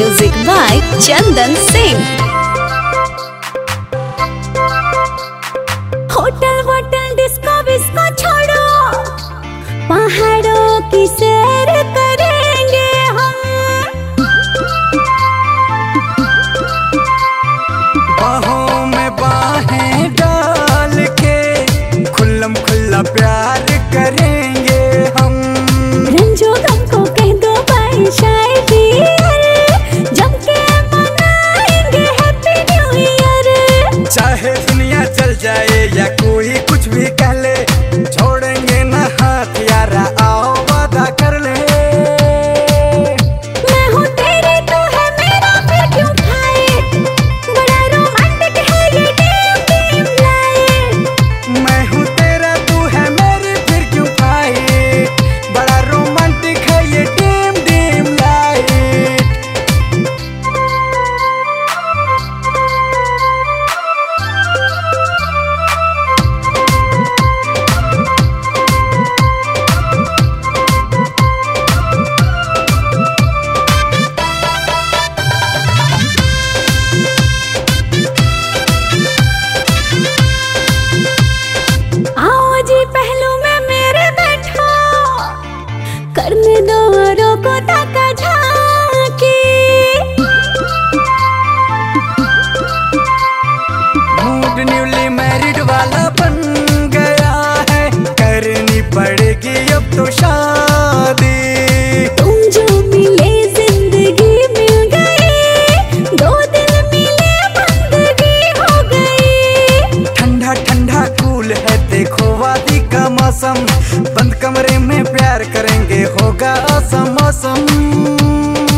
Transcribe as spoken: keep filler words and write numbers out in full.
Music by Chandan Singh. Hotel वोटल disco विस्को छोड़ो, पहाड़ों की सैर करेंगे हम। बाहों में बाहें डाल के खुल्लम खुल्ला प्यार करेंगे हम। रंजो गम को कह दो बाय शायरी, जम के मनाएंगे हैप्पी न्यू ईयर। चाहे दुनिया चल जाए या कोई कुछ भी कह ले, छोड़ेंगे ना हाथ यारा, आओ वादा कर ले। मैं हूँ तेरी तू है मेरा, फिर क्यों खाए, बड़ा रोमांटिक है ये डीम डीम लाइट। मैं हूँ तेरा तू है मेरी, फिर क्यों खाए, बड़ा रोमांटिक है ये डीम डीम लाइट। आओ जी पहलू में मेरे बैठो, करने दो औरों को ताका झांकी। मूड न्यूली मैरिड वाला बन गया है, करनी पड़ेगी अब तो शादी। तुम जो मिले जिंदगी मिल गई, दो दिल मिले बंदगी हो गई। ठंडा ठंडा कूल है देखो वादी का मौसम, बंद कमरे में प्यार करेंगे होगा असम मौसम।